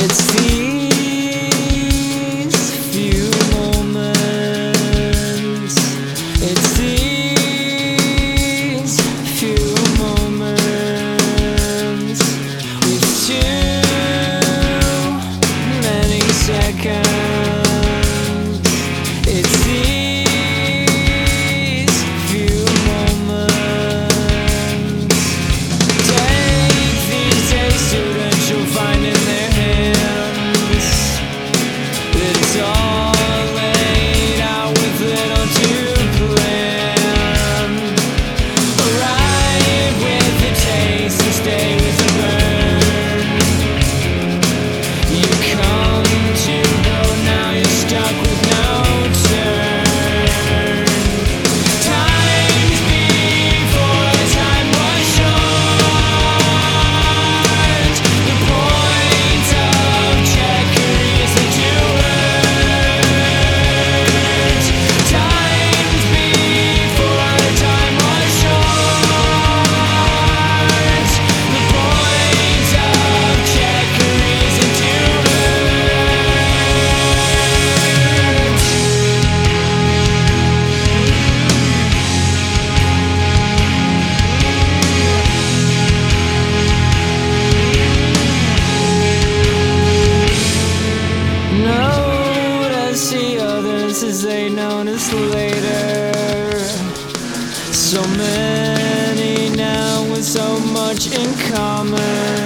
It's these few moments. It's these few moments with too many seconds. It's these few moments. Take these days, students, you'll find in their hands that it's all laid out with little to plan. Arrive with the taste and stay with the burn. You come to go, now you're stuck with no turn. Times before time was short. The point of checker is that you hurt. Times before time was short. The point of checker is that you notice the others as they notice later. So many now with so much in common.